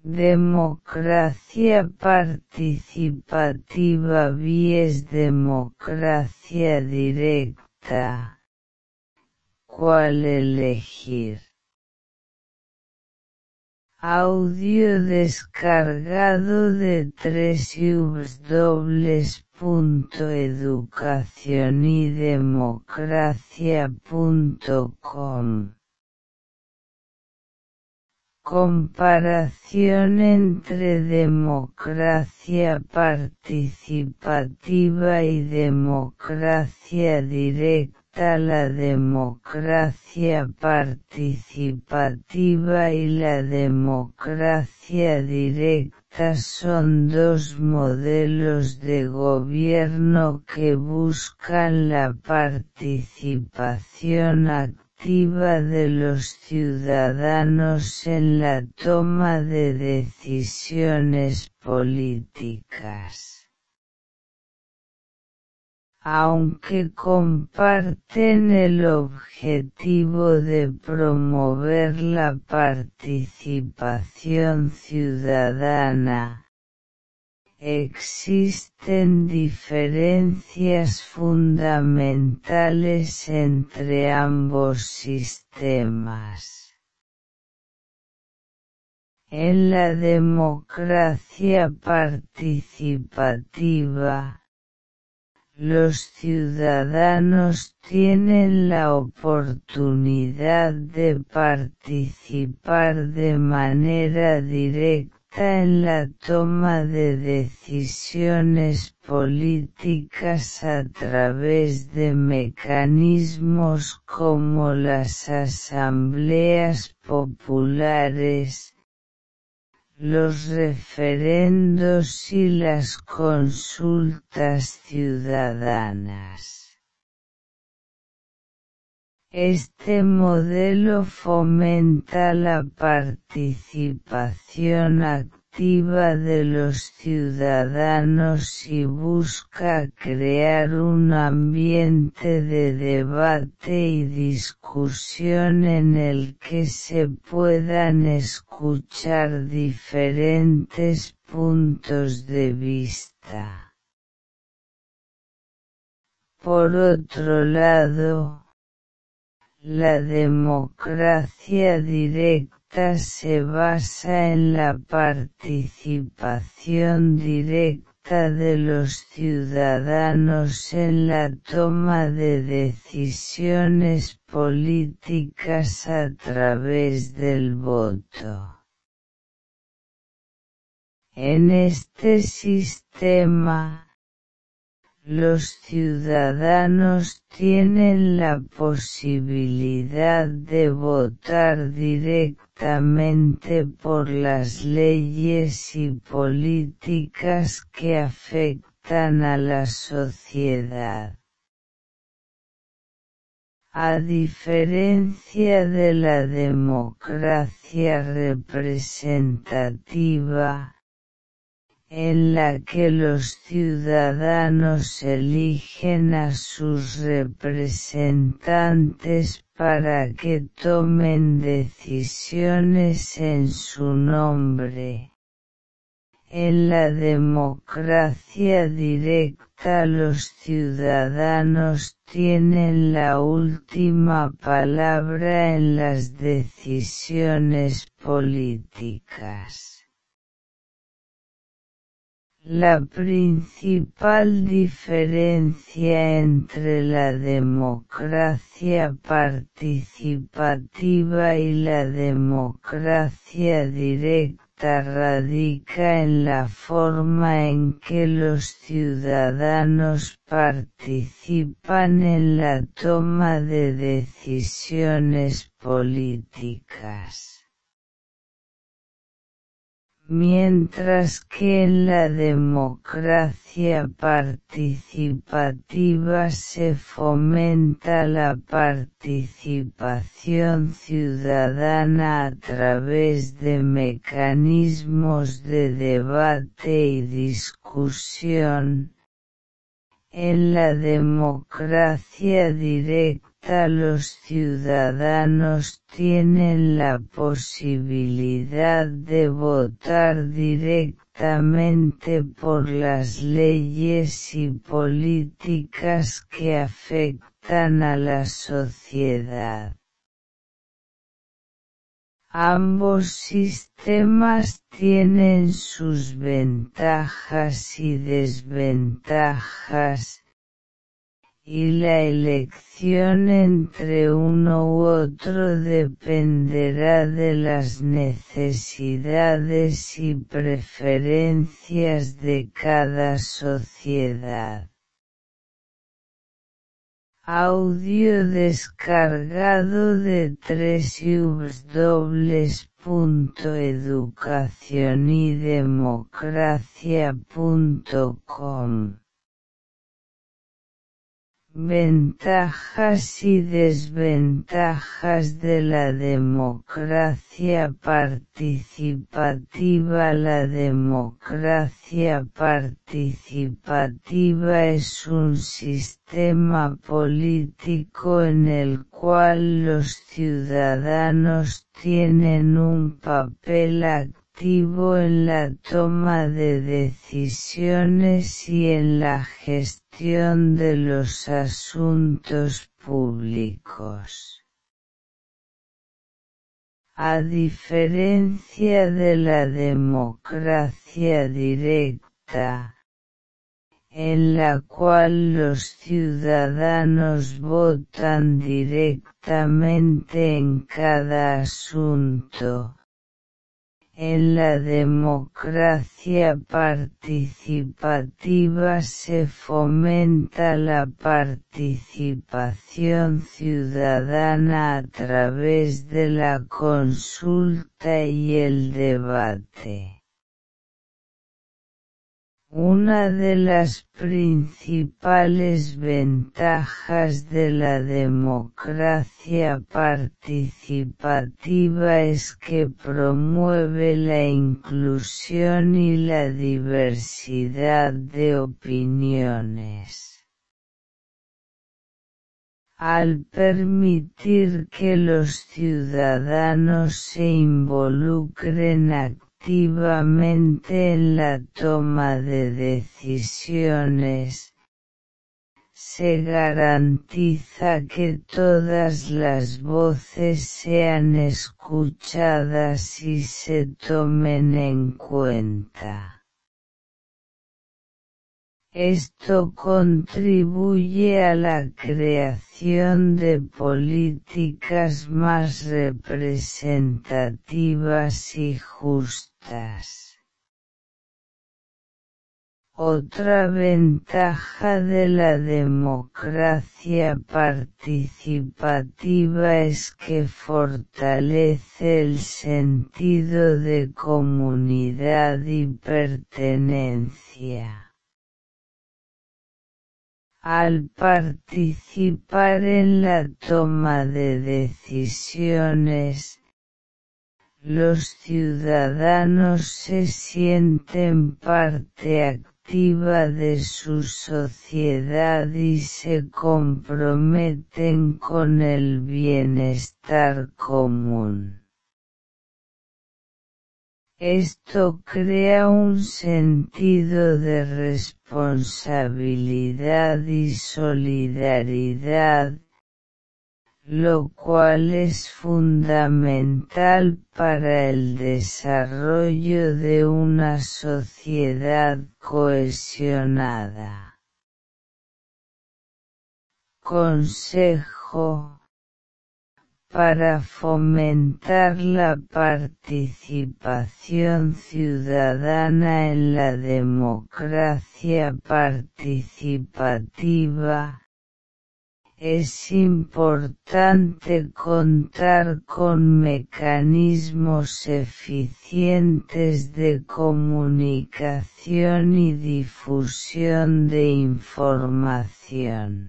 Democracia participativa vs democracia directa. ¿Cuál elegir? Audio descargado de www.educacionydemocracia.com. Comparación entre democracia participativa y democracia directa. La democracia participativa y la democracia directa son dos modelos de gobierno que buscan la participación activa de los ciudadanos en la toma de decisiones políticas. Aunque comparten el objetivo de promover la participación ciudadana, existen diferencias fundamentales entre ambos sistemas. En la democracia participativa, los ciudadanos tienen la oportunidad de participar de manera directa en la toma de decisiones políticas a través de mecanismos como las asambleas populares, los referendos y las consultas ciudadanas. Este modelo fomenta la participación activa de los ciudadanos y busca crear un ambiente de debate y discusión en el que se puedan escuchar diferentes puntos de vista. Por otro lado, la democracia directa se basa en la participación directa de los ciudadanos en la toma de decisiones políticas a través del voto. En este sistema, los ciudadanos tienen la posibilidad de votar directamente por las leyes y políticas que afectan a la sociedad. A diferencia de la democracia representativa, en la que los ciudadanos eligen a sus representantes para que tomen decisiones en su nombre. En la democracia directa los ciudadanos tienen la última palabra en las decisiones políticas. La principal diferencia entre la democracia participativa y la democracia directa radica en la forma en que los ciudadanos participan en la toma de decisiones políticas. Mientras que en la democracia participativa se fomenta la participación ciudadana a través de mecanismos de debate y discusión, en la democracia directa los ciudadanos tienen la posibilidad de votar directamente por las leyes y políticas que afectan a la sociedad. Ambos sistemas tienen sus ventajas y desventajas, y la elección entre uno u otro dependerá de las necesidades y preferencias de cada sociedad. Audio descargado de www.educacionydemocracia.com. Ventajas y desventajas de la democracia participativa. La democracia participativa es un sistema político en el cual los ciudadanos tienen un papel activo en la toma de decisiones y en la gestión de los asuntos públicos. A diferencia de la democracia directa, en la cual los ciudadanos votan directamente en cada asunto, en la democracia participativa se fomenta la participación ciudadana a través de la consulta y el debate. Una de las principales ventajas de la democracia participativa es que promueve la inclusión y la diversidad de opiniones. Al permitir que los ciudadanos se involucren activamente en la toma de decisiones, se garantiza que todas las voces sean escuchadas y se tomen en cuenta. Esto contribuye a la creación de políticas más representativas y justas. Otra ventaja de la democracia participativa es que fortalece el sentido de comunidad y pertenencia. Al participar en la toma de decisiones, los ciudadanos se sienten parte activa de su sociedad y se comprometen con el bienestar común. Esto crea un sentido de responsabilidad y solidaridad, lo cual es fundamental para el desarrollo de una sociedad cohesionada. Consejo: para fomentar la participación ciudadana en la democracia participativa, es importante contar con mecanismos eficientes de comunicación y difusión de información.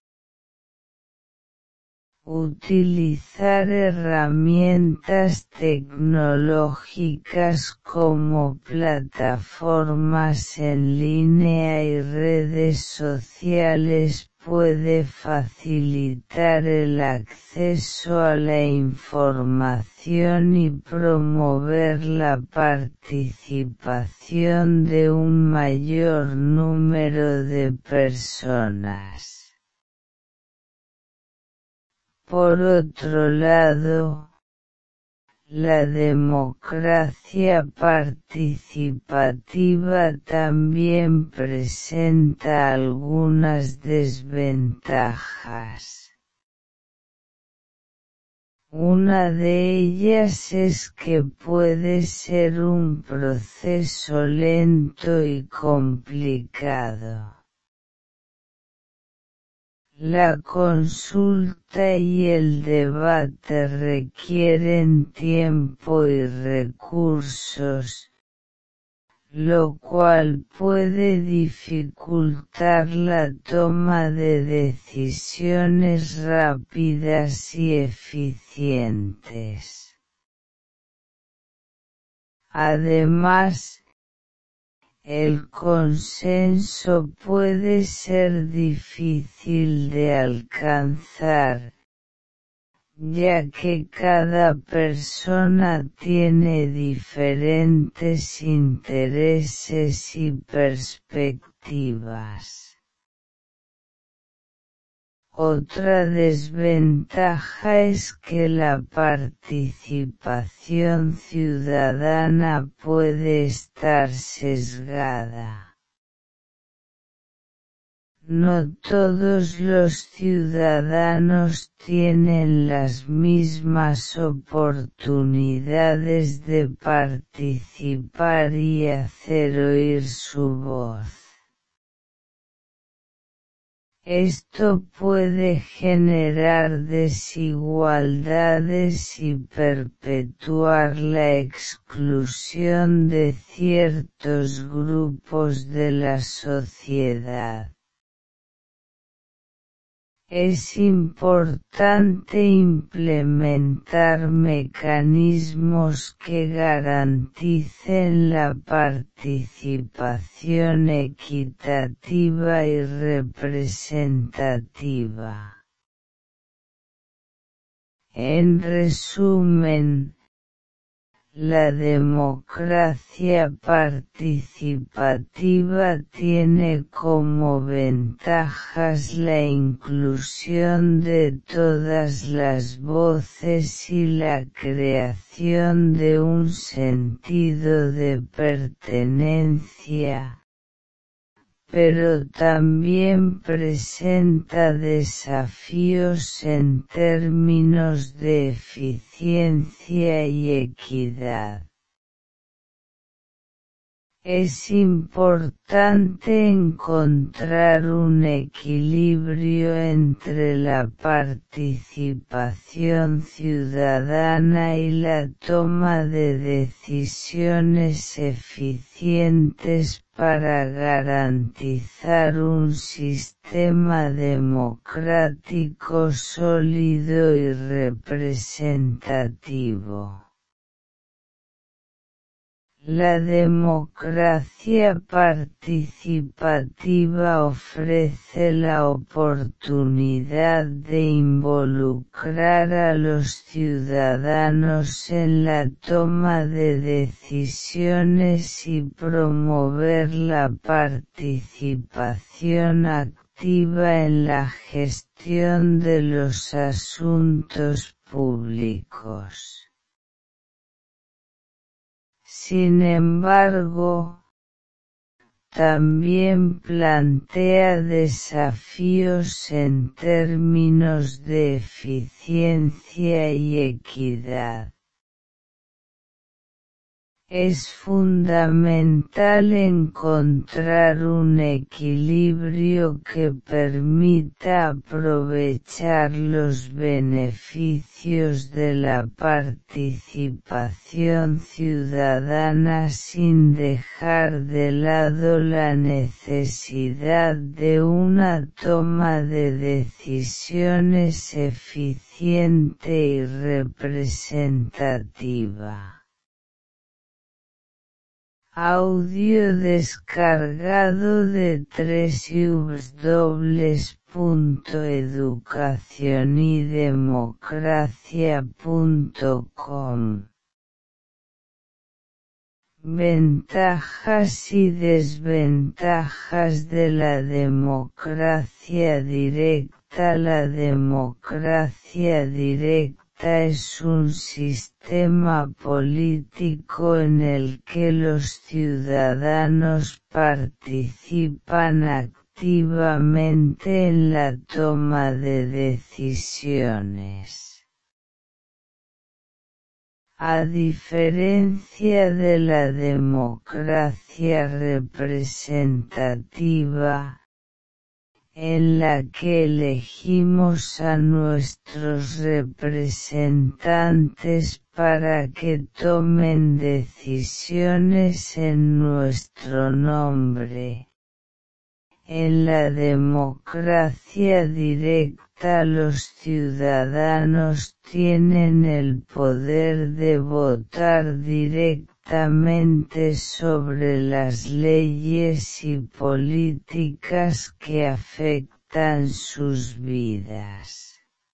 Utilizar herramientas tecnológicas como plataformas en línea y redes sociales puede facilitar el acceso a la información y promover la participación de un mayor número de personas. Por otro lado, la democracia participativa también presenta algunas desventajas. Una de ellas es que puede ser un proceso lento y complicado. La consulta y el debate requieren tiempo y recursos, lo cual puede dificultar la toma de decisiones rápidas y eficientes. Además, el consenso puede ser difícil de alcanzar, ya que cada persona tiene diferentes intereses y perspectivas. Otra desventaja es que la participación ciudadana puede estar sesgada. No todos los ciudadanos tienen las mismas oportunidades de participar y hacer oír su voz. Esto puede generar desigualdades y perpetuar la exclusión de ciertos grupos de la sociedad. Es importante implementar mecanismos que garanticen la participación equitativa y representativa. En resumen, la democracia participativa tiene como ventajas la inclusión de todas las voces y la creación de un sentido de pertenencia, pero también presenta desafíos en términos de eficiencia y equidad. Es importante encontrar un equilibrio entre la participación ciudadana y la toma de decisiones eficientes para garantizar un sistema democrático sólido y representativo. La democracia participativa ofrece la oportunidad de involucrar a los ciudadanos en la toma de decisiones y promover la participación activa en la gestión de los asuntos públicos. Sin embargo, también plantea desafíos en términos de eficiencia y equidad. Es fundamental encontrar un equilibrio que permita aprovechar los beneficios de la participación ciudadana sin dejar de lado la necesidad de una toma de decisiones eficiente y representativa. Audio descargado de www.ubs.org. www.educacionydemocracia.com. Ventajas y desventajas de la democracia directa. La democracia directa es un sistema político en el que los ciudadanos participan activamente en la toma de decisiones. A diferencia de la democracia representativa, en la que elegimos a nuestros representantes para que tomen decisiones en nuestro nombre, en la democracia directa los ciudadanos tienen el poder de votar directamente sobre las leyes y políticas que afectan sus vidas.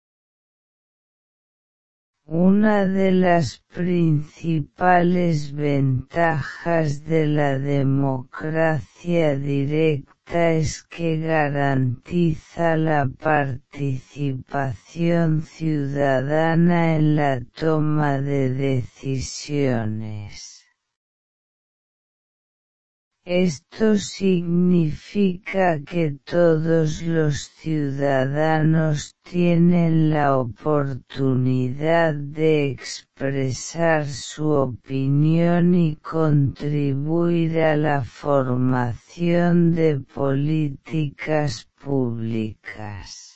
Una de las principales ventajas de la democracia directa es que garantiza la participación ciudadana en la toma de decisiones. Esto significa que todos los ciudadanos tienen la oportunidad de expresar su opinión y contribuir a la formación de políticas públicas.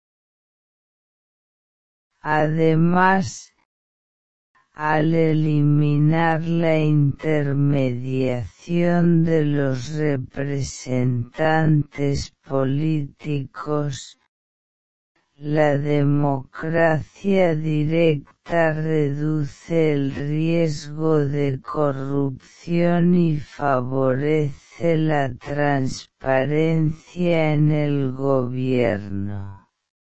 Además, al eliminar la intermediación de los representantes políticos, la democracia directa reduce el riesgo de corrupción y favorece la transparencia en el gobierno.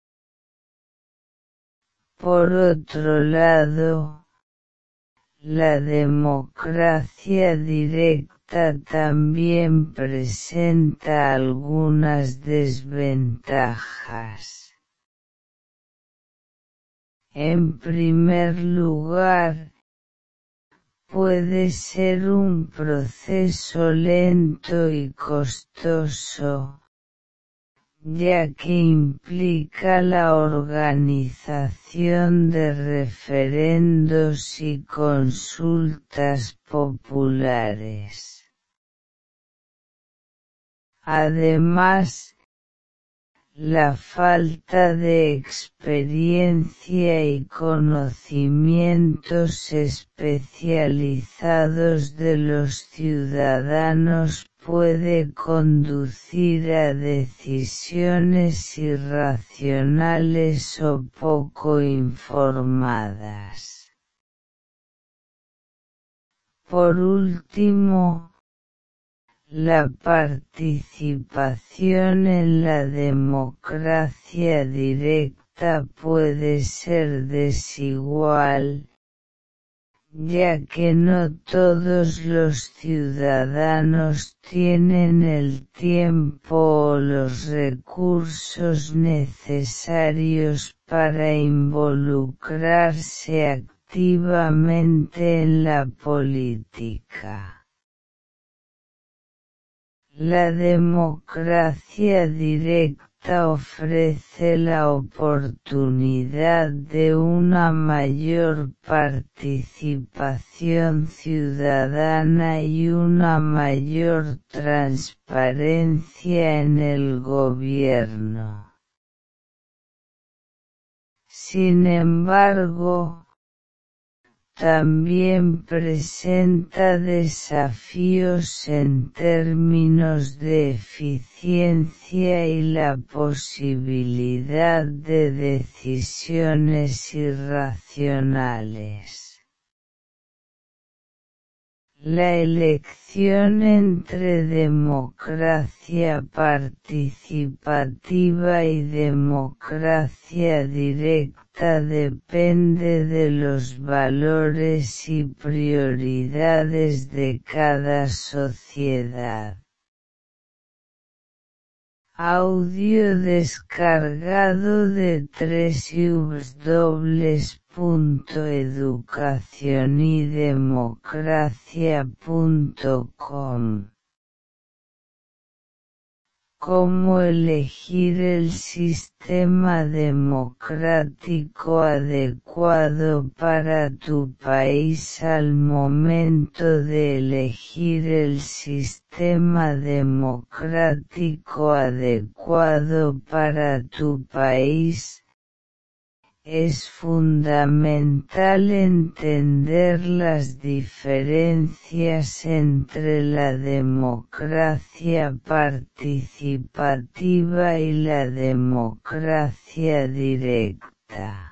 Por otro lado, la democracia directa también presenta algunas desventajas. En primer lugar, puede ser un proceso lento y costoso, ya que implica la organización de referendos y consultas populares. Además, la falta de experiencia y conocimientos especializados de los ciudadanos puede conducir a decisiones irracionales o poco informadas. Por último, la participación en la democracia directa puede ser desigual, ya que no todos los ciudadanos tienen el tiempo o los recursos necesarios para involucrarse activamente en la política. La democracia directa ofrece la oportunidad de una mayor participación ciudadana y una mayor transparencia en el gobierno. Sin embargo, también presenta desafíos en términos de eficiencia y la posibilidad de decisiones irracionales. La elección entre democracia participativa y democracia directa depende de los valores y prioridades de cada sociedad. Audio descargado de www.educacionydemocracia.com. ¿Cómo elegir el sistema democrático adecuado para tu país? Al momento de elegir el sistema democrático adecuado para tu país, es fundamental entender las diferencias entre la democracia participativa y la democracia directa.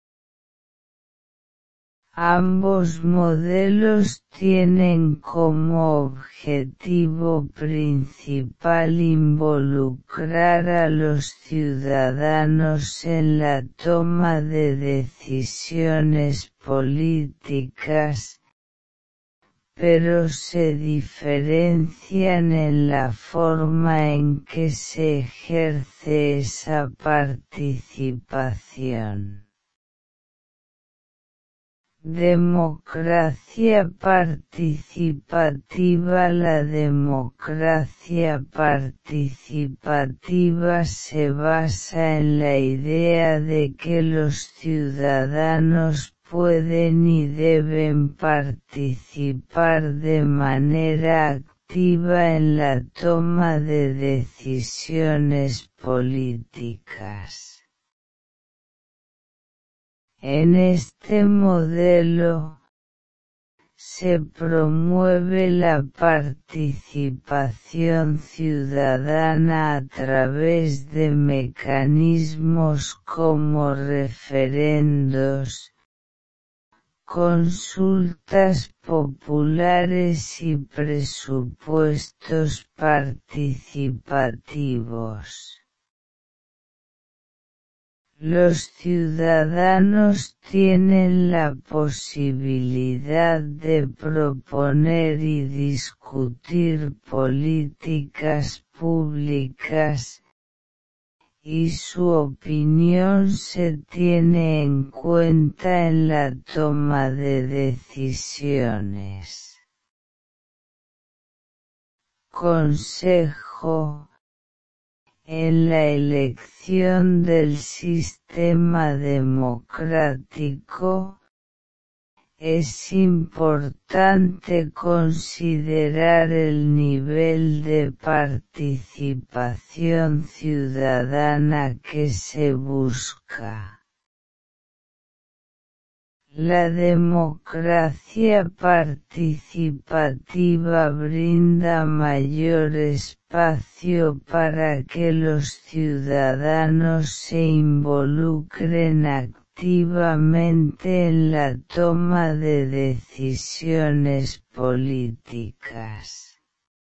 Ambos modelos tienen como objetivo principal involucrar a los ciudadanos en la toma de decisiones políticas, pero se diferencian en la forma en que se ejerce esa participación. Democracia participativa. La democracia participativa se basa en la idea de que los ciudadanos pueden y deben participar de manera activa en la toma de decisiones políticas. En este modelo, se promueve la participación ciudadana a través de mecanismos como referendos, consultas populares y presupuestos participativos. Los ciudadanos tienen la posibilidad de proponer y discutir políticas públicas, y su opinión se tiene en cuenta en la toma de decisiones. Consejo: en la elección del sistema democrático, es importante considerar el nivel de participación ciudadana que se busca. La democracia participativa brinda mayor espacio para que los ciudadanos se involucren activamente en la toma de decisiones políticas.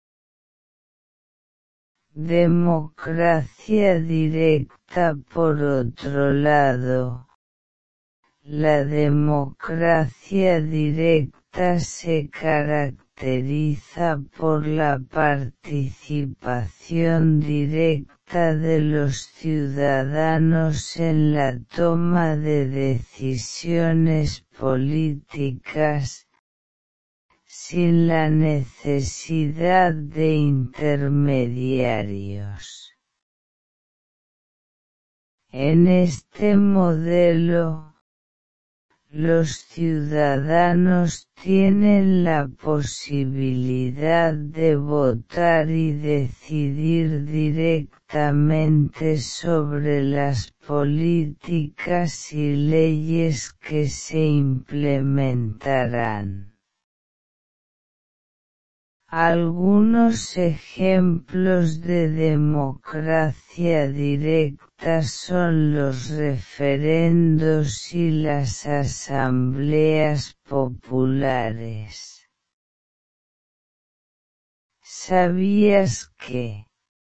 Democracia directa. Por otro lado, la democracia directa se caracteriza por la participación directa de los ciudadanos en la toma de decisiones políticas, sin la necesidad de intermediarios. En este modelo, los ciudadanos tienen la posibilidad de votar y decidir directamente sobre las políticas y leyes que se implementarán. Algunos ejemplos de democracia directa son los referendos y las asambleas populares. ¿Sabías que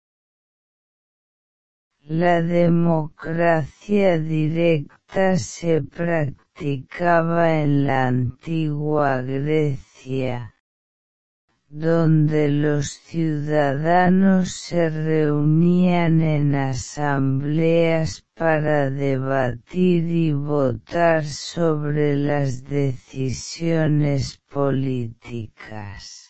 la democracia directa se practicaba en la antigua Grecia, donde los ciudadanos se reunían en asambleas para debatir y votar sobre las decisiones políticas?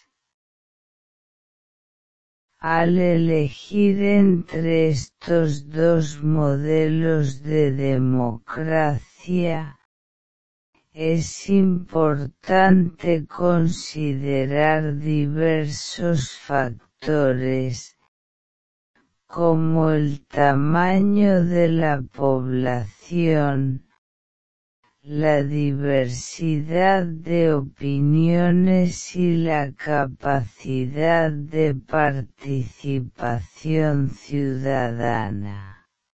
Al elegir entre estos dos modelos de democracia, es importante considerar diversos factores, como el tamaño de la población, la diversidad de opiniones y la capacidad de participación ciudadana.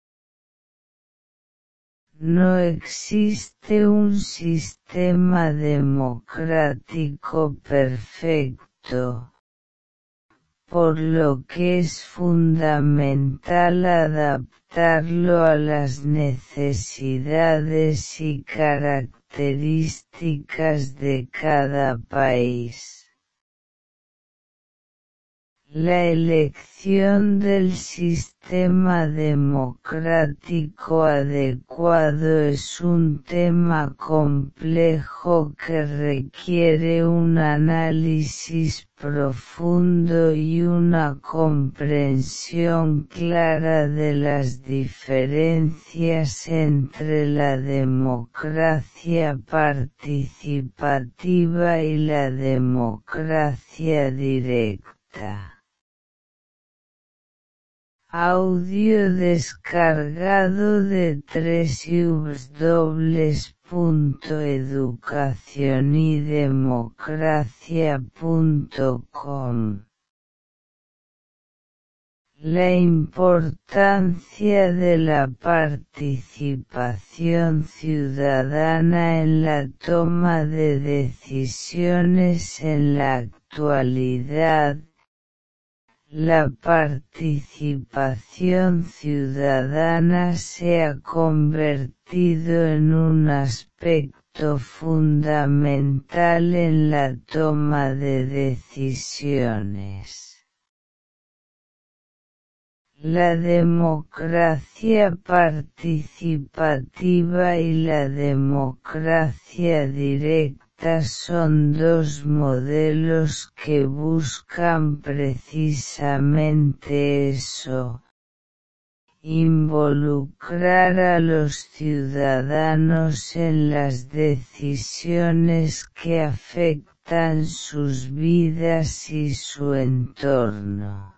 No existe un sistema democrático perfecto, por lo que es fundamental adaptarlo a las necesidades y características de cada país. La elección del sistema democrático adecuado es un tema complejo que requiere un análisis profundo y una comprensión clara de las diferencias entre la democracia participativa y la democracia directa. Audio descargado de www.educacionydemocracia.com. La importancia de la participación ciudadana en la toma de decisiones en la actualidad. La participación ciudadana se ha convertido en un aspecto fundamental en la toma de decisiones. La democracia participativa y la democracia directa son dos modelos que buscan precisamente eso: involucrar a los ciudadanos en las decisiones que afectan sus vidas y su entorno.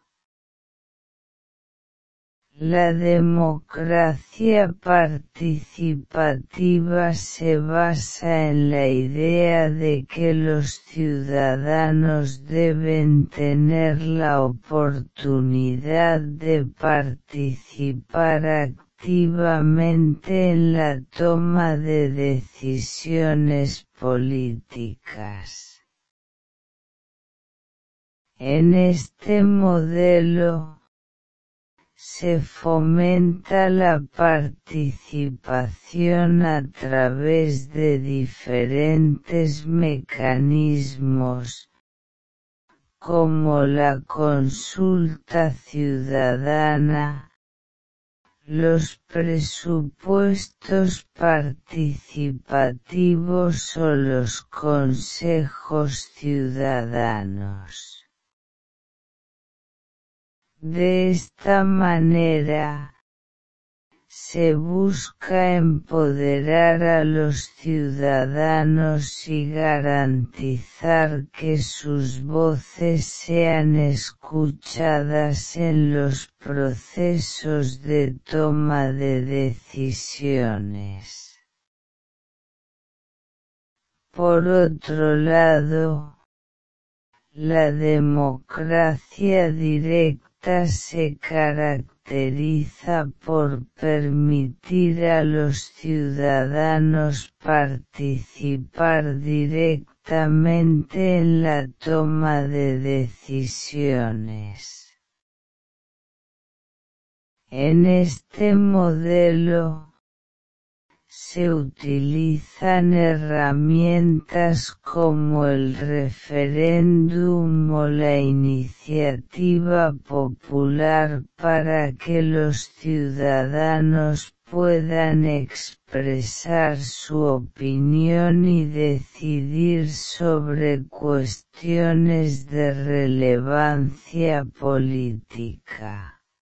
La democracia participativa se basa en la idea de que los ciudadanos deben tener la oportunidad de participar activamente en la toma de decisiones políticas. En este modelo, se fomenta la participación a través de diferentes mecanismos, como la consulta ciudadana, los presupuestos participativos o los consejos ciudadanos. De esta manera, se busca empoderar a los ciudadanos y garantizar que sus voces sean escuchadas en los procesos de toma de decisiones. Por otro lado, la democracia directa se caracteriza caracteriza por permitir a los ciudadanos participar directamente en la toma de decisiones. En este modelo, se utilizan herramientas como el referéndum o la iniciativa popular para que los ciudadanos puedan expresar su opinión y decidir sobre cuestiones de relevancia política.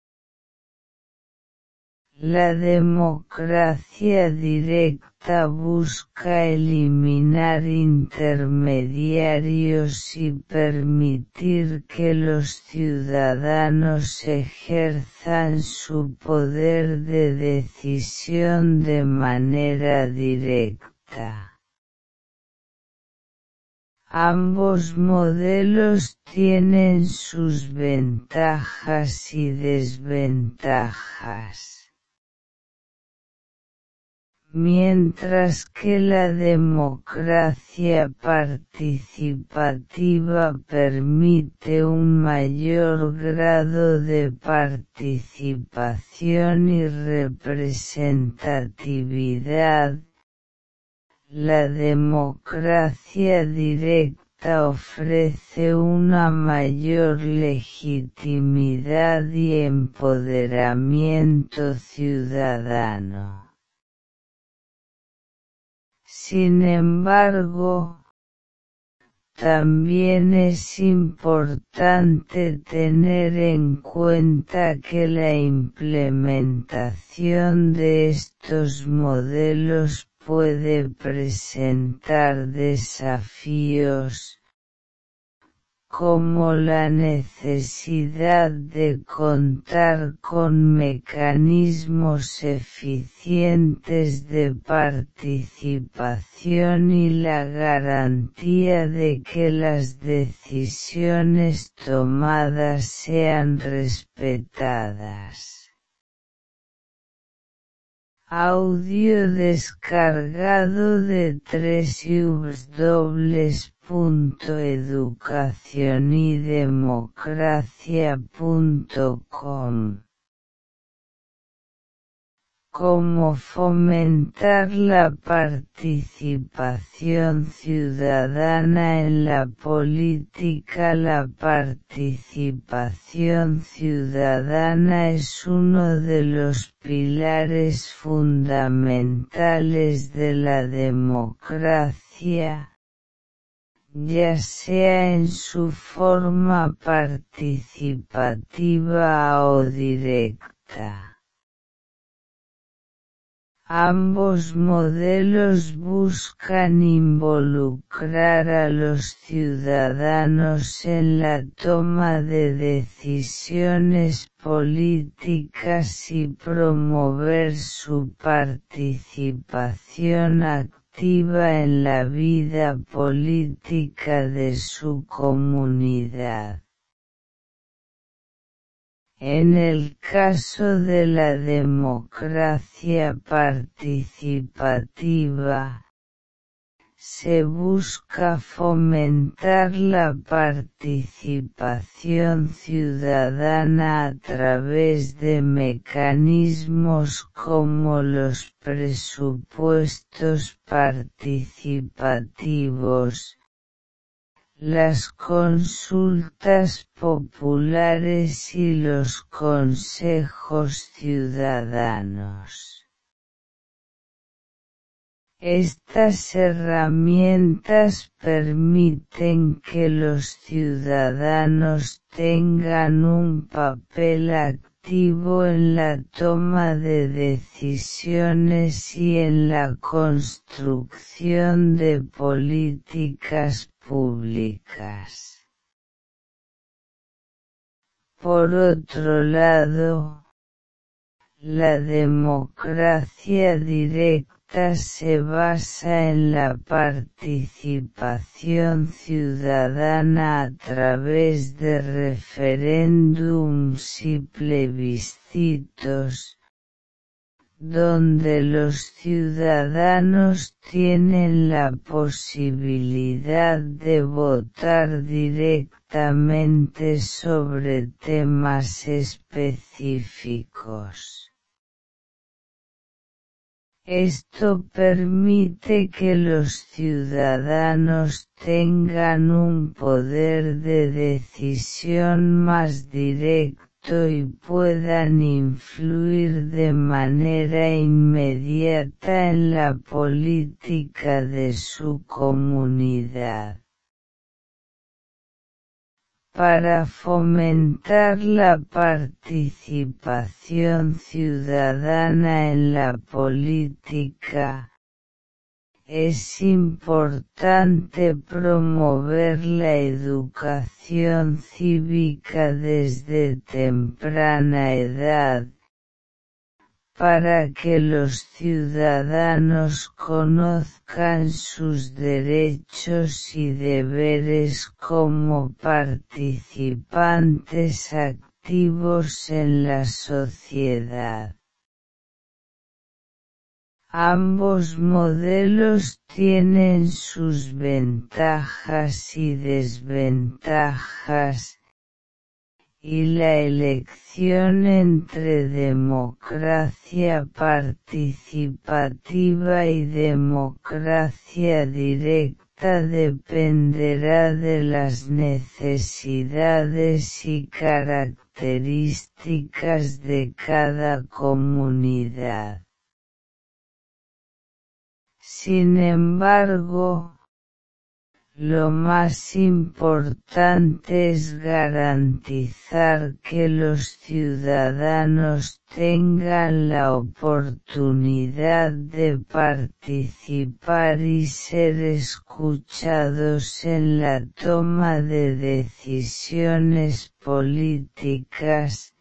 La democracia directa busca eliminar intermediarios y permitir que los ciudadanos ejerzan su poder de decisión de manera directa. Ambos modelos tienen sus ventajas y desventajas. Mientras que la democracia participativa permite un mayor grado de participación y representatividad, la democracia directa ofrece una mayor legitimidad y empoderamiento ciudadano. Sin embargo, también es importante tener en cuenta que la implementación de estos modelos puede presentar desafíos, como la necesidad de contar con mecanismos eficientes de participación y la garantía de que las decisiones tomadas sean respetadas. Audio descargado de www.educacionydemocracia.com. Cómo fomentar la participación ciudadana en la política. La participación ciudadana es uno de los pilares fundamentales de la democracia, ya sea en su forma participativa o directa. Ambos modelos buscan involucrar a los ciudadanos en la toma de decisiones políticas y promover su participación activa en la vida política de su comunidad. En el caso de la democracia participativa, se busca fomentar la participación ciudadana a través de mecanismos como los presupuestos participativos, las consultas populares y los consejos ciudadanos. Estas herramientas permiten que los ciudadanos tengan un papel activo en la toma de decisiones y en la construcción de políticas públicas. Por otro lado, la democracia directa directa se basa en la participación ciudadana a través de referéndums y plebiscitos, donde los ciudadanos tienen la posibilidad de votar directamente sobre temas específicos. Esto permite que los ciudadanos tengan un poder de decisión más directo y puedan influir de manera inmediata en la política de su comunidad. Para fomentar la participación ciudadana en la política, es importante promover la educación cívica desde temprana edad, para que los ciudadanos conozcan sus derechos y deberes como participantes activos en la sociedad. Ambos modelos tienen sus ventajas y desventajas, y la elección entre democracia participativa y democracia directa dependerá de las necesidades y características de cada comunidad. Sin embargo, lo más importante es garantizar que los ciudadanos tengan la oportunidad de participar y ser escuchados en la toma de decisiones políticas,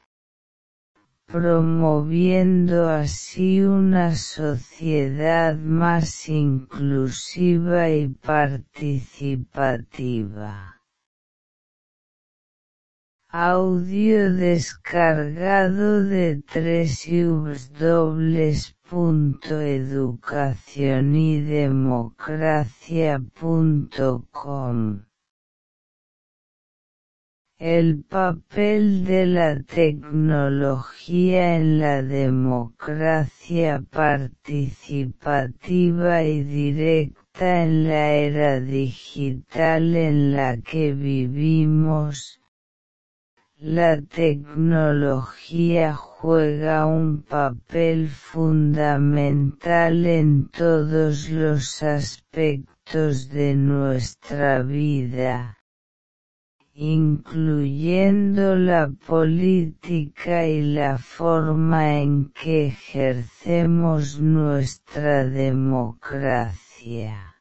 promoviendo así una sociedad más inclusiva y participativa. Audio descargado de www.educacionydemocracia.com. El papel de la tecnología en la democracia participativa y directa en la era digital en la que vivimos. La tecnología juega un papel fundamental en todos los aspectos de nuestra vida, incluyendo la política y la forma en que ejercemos nuestra democracia.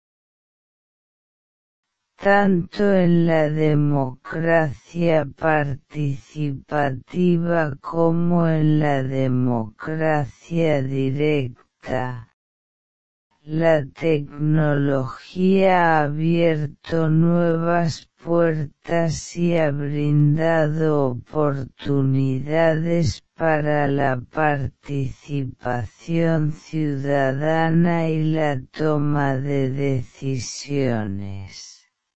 Tanto en la democracia participativa como en la democracia directa, la tecnología ha abierto nuevas puertas y ha brindado oportunidades para la participación ciudadana y la toma de decisiones.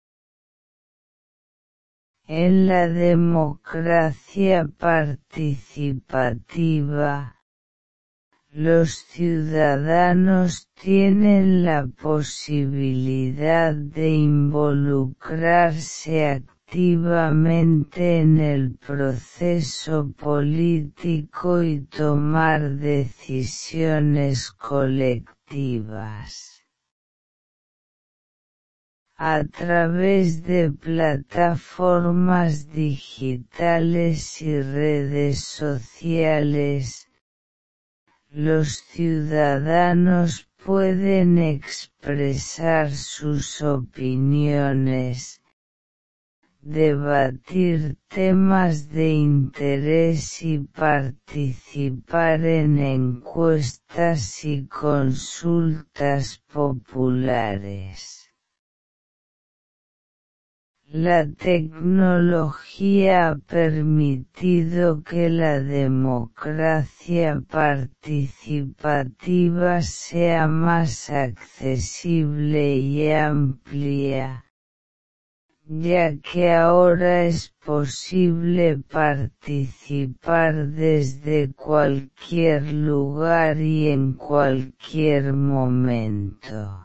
En la democracia participativa, los ciudadanos tienen la posibilidad de involucrarse activamente en el proceso político y tomar decisiones colectivas. A través de plataformas digitales y redes sociales, los ciudadanos pueden expresar sus opiniones, debatir temas de interés y participar en encuestas y consultas populares. La tecnología ha permitido que la democracia participativa sea más accesible y amplia, ya que ahora es posible participar desde cualquier lugar y en cualquier momento.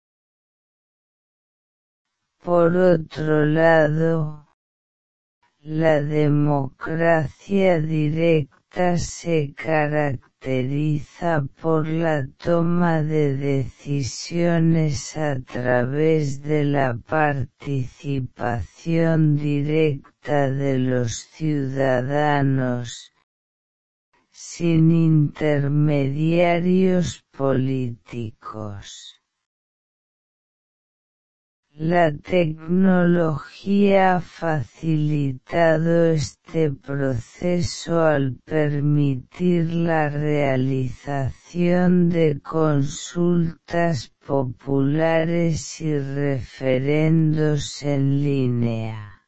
Por otro lado, la democracia directa se caracteriza por la toma de decisiones a través de la participación directa de los ciudadanos, sin intermediarios políticos. La tecnología ha facilitado este proceso al permitir la realización de consultas populares y referendos en línea.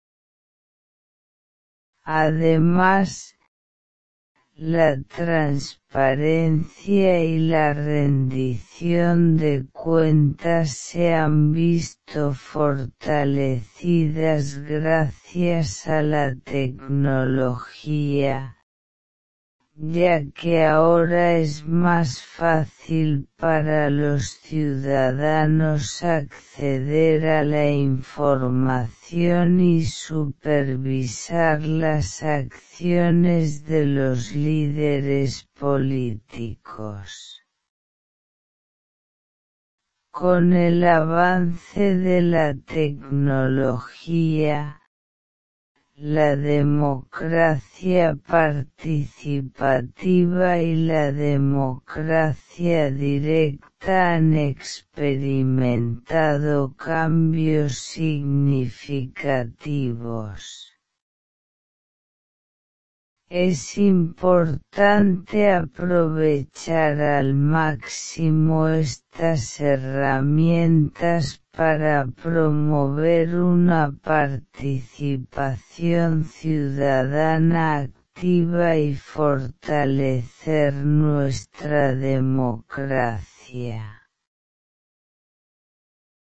Además, la transparencia y la rendición de cuentas se han visto fortalecidas gracias a la tecnología, ya que ahora es más fácil para los ciudadanos acceder a la información y supervisar las acciones de los líderes políticos. Con el avance de la tecnología, la democracia participativa y la democracia directa han experimentado cambios significativos. Es importante aprovechar al máximo estas herramientas para promover una participación ciudadana activa y fortalecer nuestra democracia.